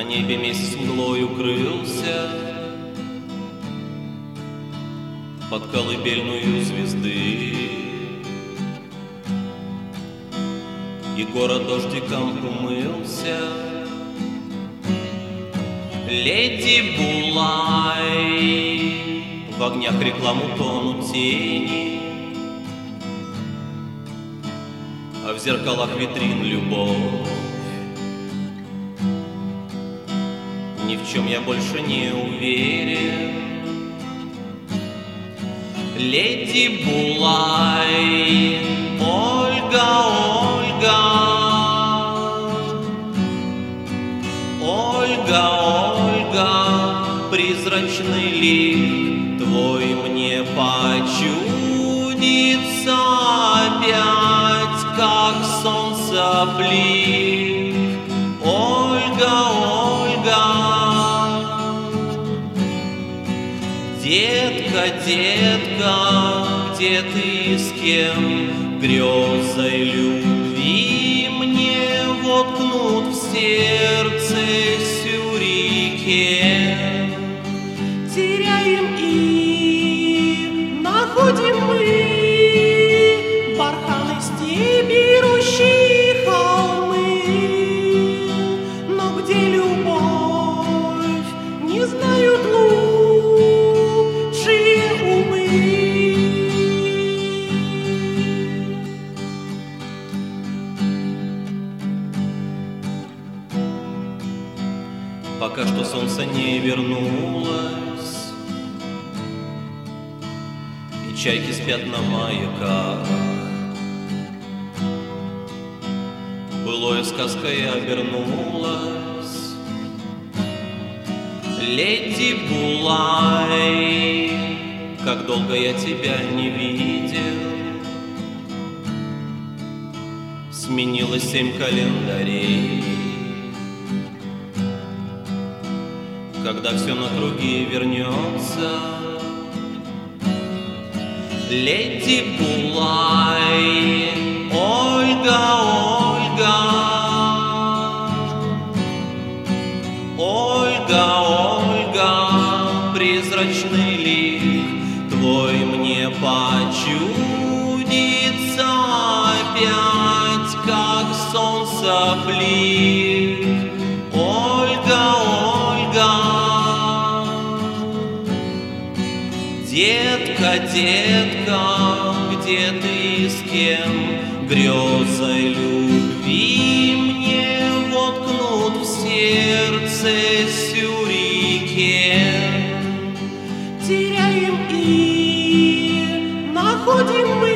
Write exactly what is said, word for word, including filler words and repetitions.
На небе месяц мглой укрылся под колыбельную звезды, и город дождиком умылся. Леди Булай, в огнях рекламу тонут тени, а в зеркалах витрин любовь. Ни в чем я больше не уверен. Леди Булай, Ольга, Ольга, Ольга, Ольга, призрачный лик твой мне почудится опять, как солнце блик. Ольга, Ольга, детка, детка, где ты, с кем грезой любви мне воткнут в сердце сюрикен? Теряем и находим мы барханы степи, рощи, холмы. Но где любовь, не знают лучшие умы. Пока что солнце не вернулось, и чайки спят на маяках. Былое сказкой обернулось. Леди Булай, как долго я тебя не видел. Сменилось семь календарей. Когда все на круги вернется, леди Булай, Ольга, Ольга, Ольга, Ольга, призрачный лик твой мне почудится опять, как солнце блик. Ольга, Ольга, детка, детка, где ты, с кем грезой любви мне воткнут в сердце сюрикен? Теряем и находим мы